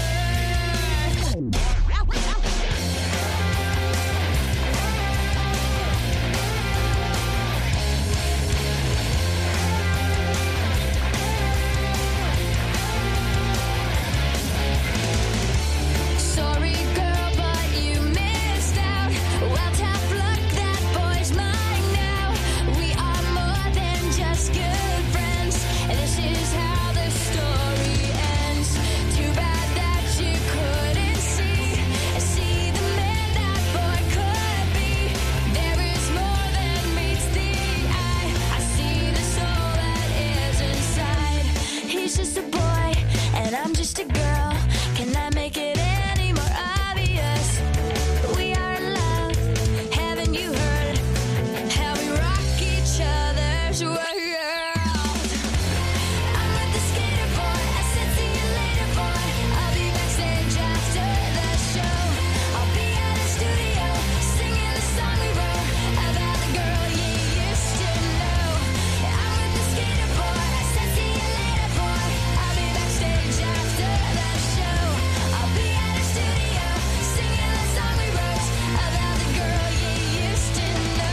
Sorry, girl, but you missed out. Well, tough luck, that boy's mine now. We are more than just good friends, and this is how the story ends. Too bad that you couldn't see the man that boy could be. There is more than meets the eye. I see the soul that is inside. He's just a boy, and I'm just a girl. Can I make it any more obvious? We are in love, haven't you heard how we rock each other's world? I'm with the skater boy, I said see you later boy. I'll be backstage after the show. I'll be at the studio, singing the song we wrote about the girl you used to know. I'm with the skater boy, I said see you later boy. I'll be backstage after the show. I'll be at the studio, singing the song we wrote about the girl you used to know.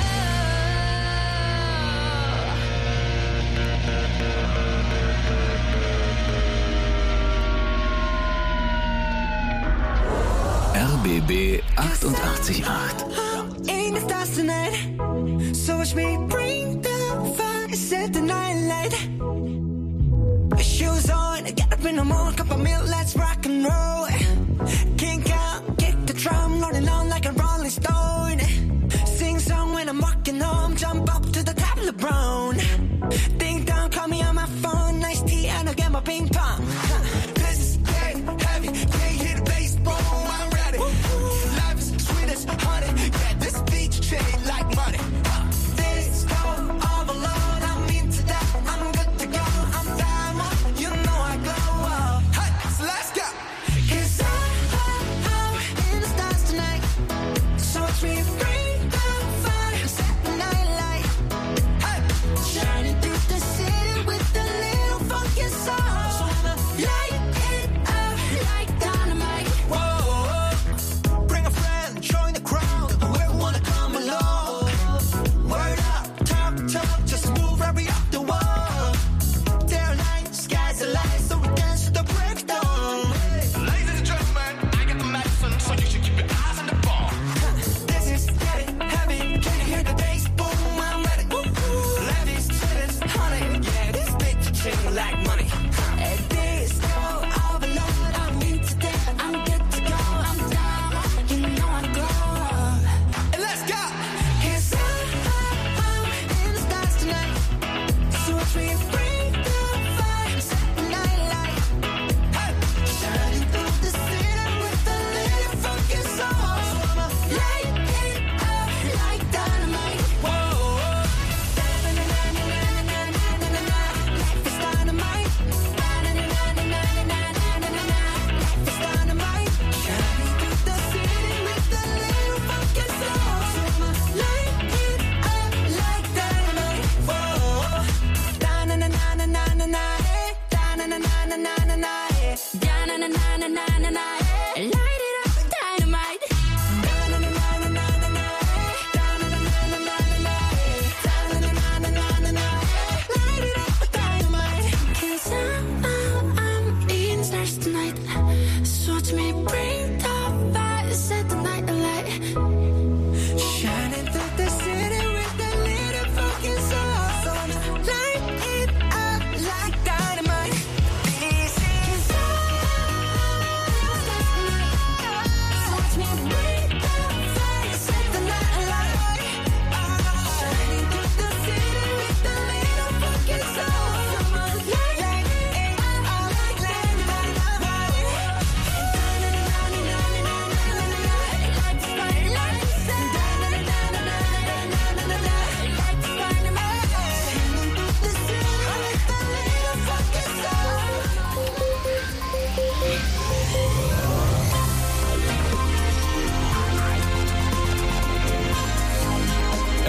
RBB 888. Ain't the stars tonight, so watch me bring the fire, set the night light. Shoes on, get up in the morning, cup of milk, let's rock and roll. Kink out, kick the drum, rolling on like a rolling stone. Sing song when I'm walking home, jump up to the top of the brown. Ding dong, call me on my phone, nice tea and I'll get my ping pong. This is dead heavy, can't hear the bass, boom, I'm ready. Life is sweet as honey, yeah, this beach shade like money. This go all alone, I'm into that, I'm good to go, I'm diamond, you know I glow up.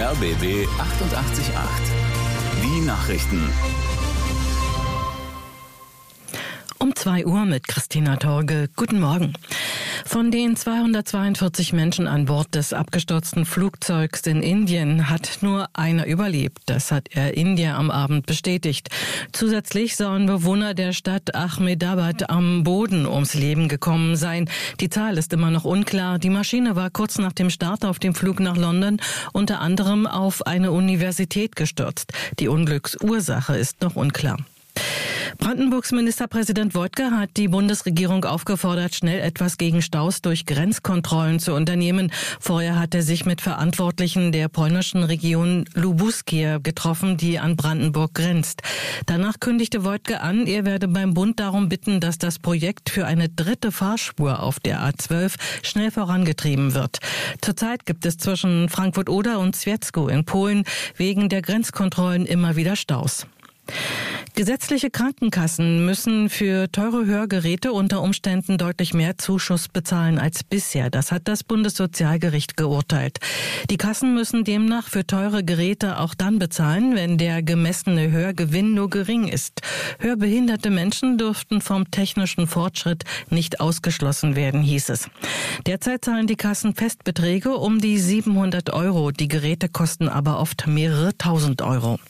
RBB 888. Die Nachrichten. Um 2 Uhr mit Christina Torge. Guten Morgen. Von den 242 Menschen an Bord des abgestürzten Flugzeugs in Indien hat nur einer überlebt. Das hat Air India am Abend bestätigt. Zusätzlich sollen Bewohner der Stadt Ahmedabad am Boden ums Leben gekommen sein. Die Zahl ist immer noch unklar. Die Maschine war kurz nach dem Start auf dem Flug nach London unter anderem auf eine Universität gestürzt. Die Unglücksursache ist noch unklar. Brandenburgs Ministerpräsident Woidke hat die Bundesregierung aufgefordert, schnell etwas gegen Staus durch Grenzkontrollen zu unternehmen. Vorher hat er sich mit Verantwortlichen der polnischen Region Lubuskie getroffen, die an Brandenburg grenzt. Danach kündigte Woidke an, er werde beim Bund darum bitten, dass das Projekt für eine dritte Fahrspur auf der A12 schnell vorangetrieben wird. Zurzeit gibt es zwischen Frankfurt-Oder und Zwiecko in Polen wegen der Grenzkontrollen immer wieder Staus. Gesetzliche Krankenkassen müssen für teure Hörgeräte unter Umständen deutlich mehr Zuschuss bezahlen als bisher. Das hat das Bundessozialgericht geurteilt. Die Kassen müssen demnach für teure Geräte auch dann bezahlen, wenn der gemessene Hörgewinn nur gering ist. Hörbehinderte Menschen dürften vom technischen Fortschritt nicht ausgeschlossen werden, hieß es. Derzeit zahlen die Kassen Festbeträge um die 700 €. Die Geräte kosten aber oft mehrere tausend Euro.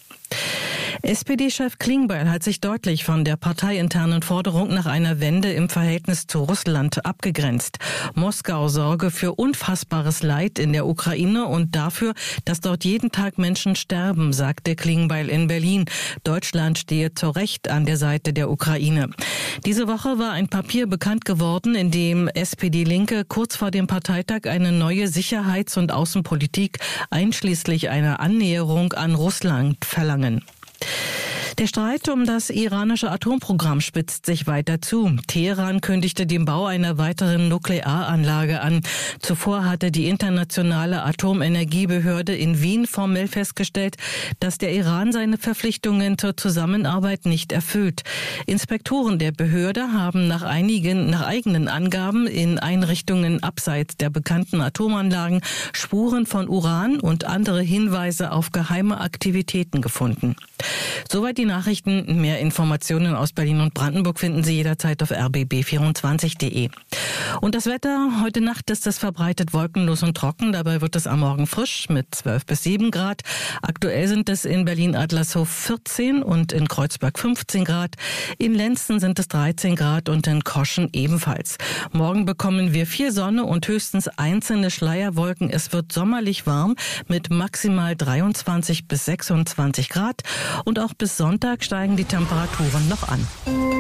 SPD-Chef Klingbeil hat sich deutlich von der parteiinternen Forderung nach einer Wende im Verhältnis zu Russland abgegrenzt. Moskau sorge für unfassbares Leid in der Ukraine und dafür, dass dort jeden Tag Menschen sterben, sagte Klingbeil in Berlin. Deutschland stehe zu Recht an der Seite der Ukraine. Diese Woche war ein Papier bekannt geworden, in dem SPD-Linke kurz vor dem Parteitag eine neue Sicherheits- und Außenpolitik einschließlich einer Annäherung an Russland verlangen. Der Streit um das iranische Atomprogramm spitzt sich weiter zu. Teheran kündigte den Bau einer weiteren Nuklearanlage an. Zuvor hatte die Internationale Atomenergiebehörde in Wien formell festgestellt, dass der Iran seine Verpflichtungen zur Zusammenarbeit nicht erfüllt. Inspektoren der Behörde haben nach eigenen Angaben in Einrichtungen abseits der bekannten Atomanlagen Spuren von Uran und andere Hinweise auf geheime Aktivitäten gefunden. Soweit die Nachrichten. Mehr Informationen aus Berlin und Brandenburg finden Sie jederzeit auf rbb24.de. Und das Wetter, heute Nacht ist es verbreitet wolkenlos und trocken. Dabei wird es am Morgen frisch mit 12 bis 7 Grad. Aktuell sind es in Berlin-Adlershof 14 und in Kreuzberg 15 Grad. In Lenzen sind es 13 Grad und in Koschen ebenfalls. Morgen bekommen wir viel Sonne und höchstens einzelne Schleierwolken. Es wird sommerlich warm mit maximal 23 bis 26 Grad. Und auch bis Sonntag steigen die Temperaturen noch an.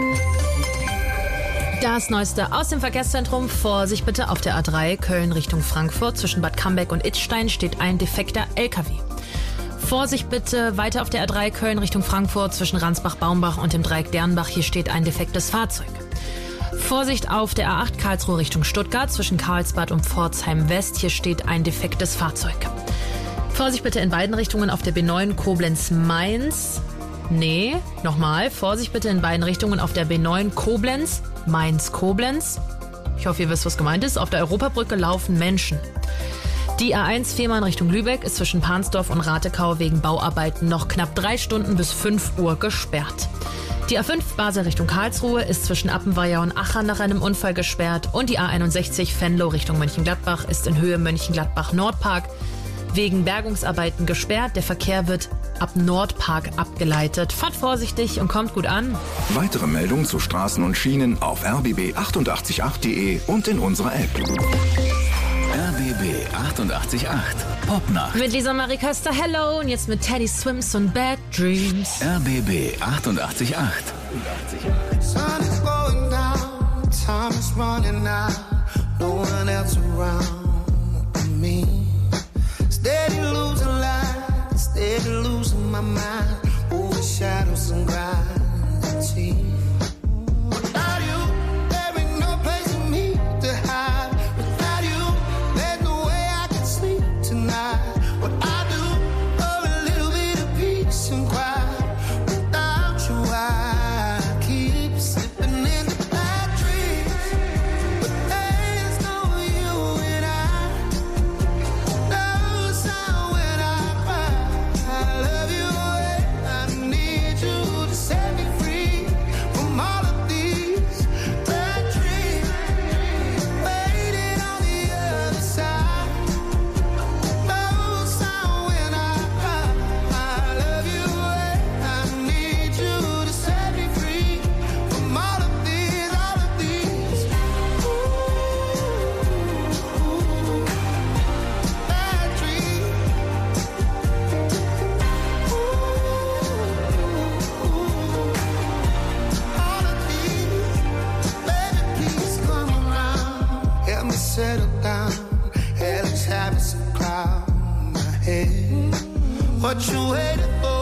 Das Neueste aus dem Verkehrszentrum. Vorsicht bitte auf der A3 Köln Richtung Frankfurt. Zwischen Bad Cambeck und Idstein steht ein defekter LKW. Vorsicht bitte weiter auf der A3 Köln Richtung Frankfurt. Zwischen Ransbach-Baumbach und dem Dreieck Dernbach. Hier steht ein defektes Fahrzeug. Vorsicht auf der A8 Karlsruhe Richtung Stuttgart. Zwischen Karlsbad und Pforzheim West. Hier steht ein defektes Fahrzeug. Vorsicht bitte in beiden Richtungen auf der B9 Koblenz-Mainz. Vorsicht bitte in beiden Richtungen auf der B9 Koblenz, Mainz-Koblenz. Ich hoffe, ihr wisst, was gemeint ist. Auf der Europabrücke laufen Menschen. Die A1 Fehmarn Richtung Lübeck ist zwischen Pansdorf und Ratekau wegen Bauarbeiten noch knapp 3 Stunden bis 5 Uhr gesperrt. Die A5 Basel Richtung Karlsruhe ist zwischen Appenweier und Aachen nach einem Unfall gesperrt. Und die A61 Venlo Richtung Mönchengladbach ist in Höhe Mönchengladbach-Nordpark wegen Bergungsarbeiten gesperrt. Der Verkehr wird ab Nordpark abgeleitet. Fahrt vorsichtig und kommt gut an. Weitere Meldungen zu Straßen und Schienen auf rbb888.de und in unserer App. RBB 888 Popnacht. Mit Lisa Marie Köster, hello. Und jetzt mit Teddy Swims und Bad Dreams. RBB 888. Sun is going down, time is running out, no one else around me. Steady losing light, steady losing my mind, over shadows and gravity. Without you, there ain't no place for me to hide. Without you, there's no way I can sleep tonight. What I do for a little bit of peace and quiet. Without you, I keep slipping into bad dreams. But there's no you and I. No sound when I cry. around my head. What you waiting for?